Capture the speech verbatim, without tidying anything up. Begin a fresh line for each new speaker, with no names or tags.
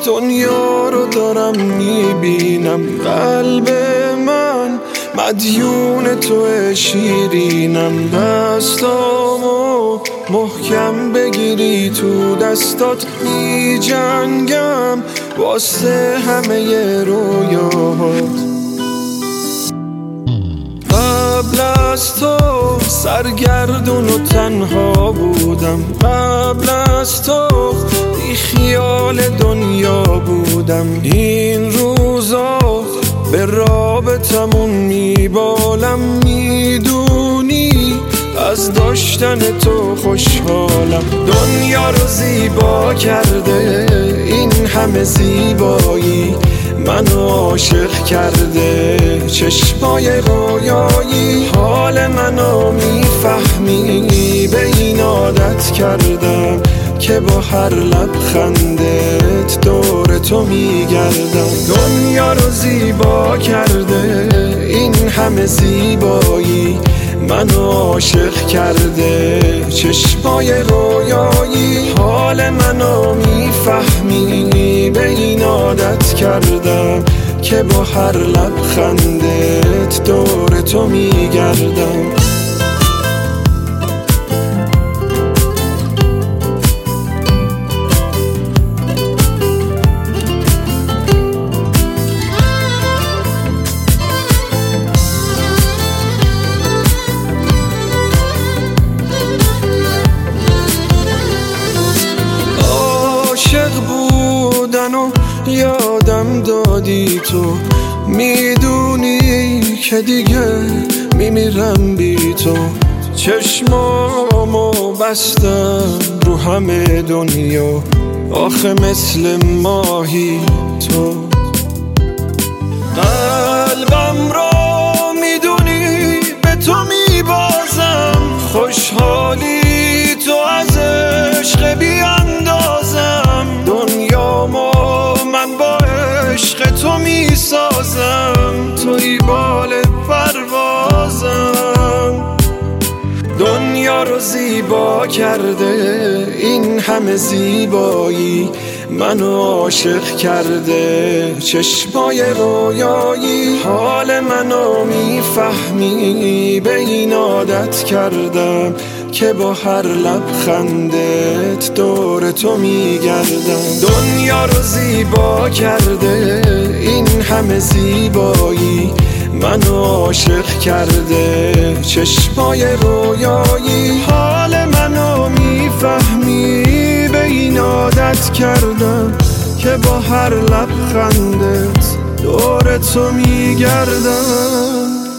دنیا رو دارم میبینم، قلب من مدیون تو شیرینم. دستامو محکم بگیری تو دستات، می جنگم واسه همه رویاهات. قبل از تو سرگردون و تنها بودم، قبل از تو بی خیال دنیا بودم. این روزا به رابطمون میبالم، میدونی از داشتن تو خوشحالم. دنیا رو زیبا کرده این همه زیبایی، منو عاشق کرده چشمای رویایی. حال منو میفهمی، به این عادت کردم که با هر لبخندت دور تو میگردم. دنیا رو زیبا کرده این همه زیبایی، منو عاشق کرده چشمای رویایی. حال منو میفهمی، به این عادت کردم که با هر لبخندت دور تو میگردم. عاشق بودن و یادم دادی تو، میدونی که دیگه میمیرم بی تو. چشمامو بستم رو همه دنیا، آخه مثل ماهی تو. قلبم رو میدونی به تو میبازم، خوشحالی تو از عشق بیاندازم. دنیامو من با عشق تو میسازم، توی بال پروازم. دنیا رو زیبا کرده این همه زیبایی، منو عاشق کرده چشمای رویایی. حال منو میفهمی، به این عادت کردم که با هر لبخندت دور تو میگردم. دنیا رو زیبا کرده این همه زیبایی، منو عاشق کرده چشمای رویایی. حال منو میفهمی، به این عادت کردم که با هر لبخندت دور تو میگردم.